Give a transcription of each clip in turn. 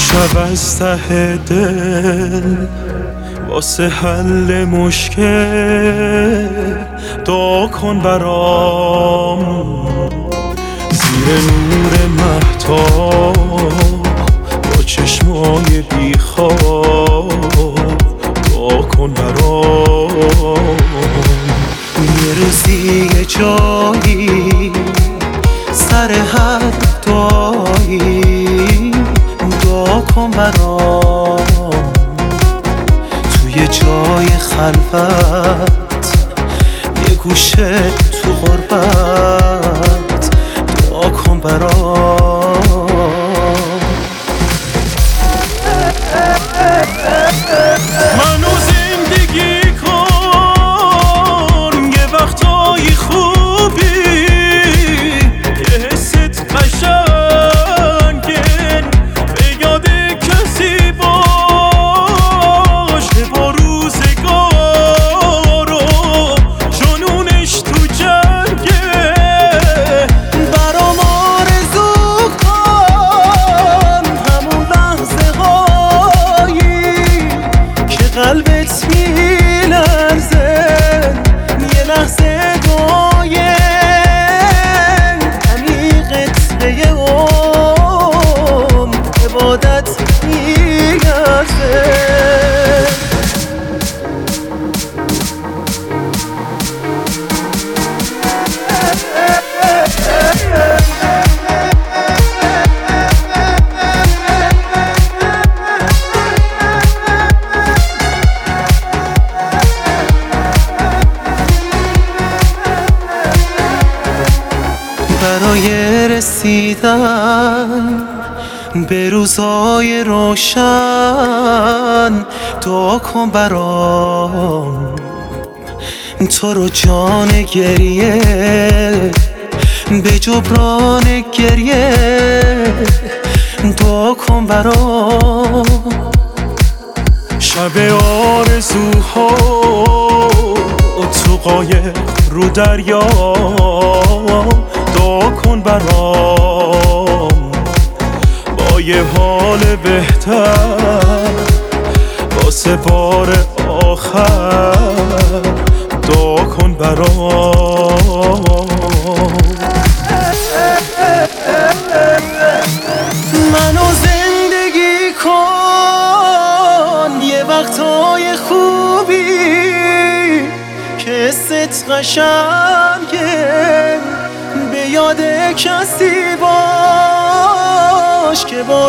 شب از ته دل واسه حل مشکل دعا کن برام، زیر نور مهتاب با چشمای بیخواب دعا کن برام. یه روزی یه جایی سر هر دعایی دعا کن برام، توی جای خلوت یه گوشه تو غربت دعا کن برام. منو زندگی کن یه وقتای خوبی، یه حست قشنگن به یاد کسی باش که با روزگار و جنونش تو جنگه. برام آرزو کن همون لحظه هایی که قلبت میلرزه، یه لحظه دعای عمیقت یه عمر عبادت میلرزه. برای رسیدن به روزای روشن دعا کن برام، تو رو جان گریه به جبران گریه دعا کن برام. شب آرزوها تو قایق رو دریا دعا کن برام، با یه حال بهتر واسه بار آخر دعا کن برام. منو زندگی کن یه وقتای خوبی که ست قشنگه، به یاد کسی باش که با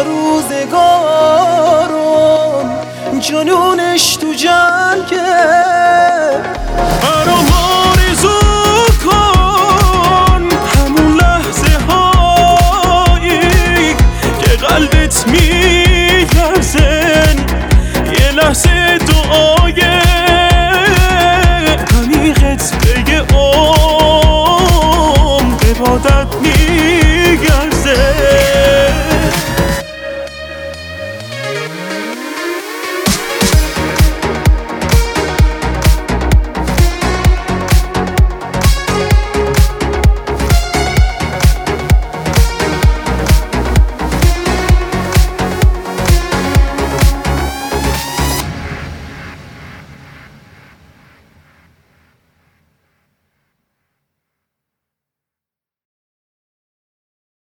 روزگارم جنونش تو جنگه. برام آرزو کن همون لحظه هایی که قلبت میلرزن، یه لحظه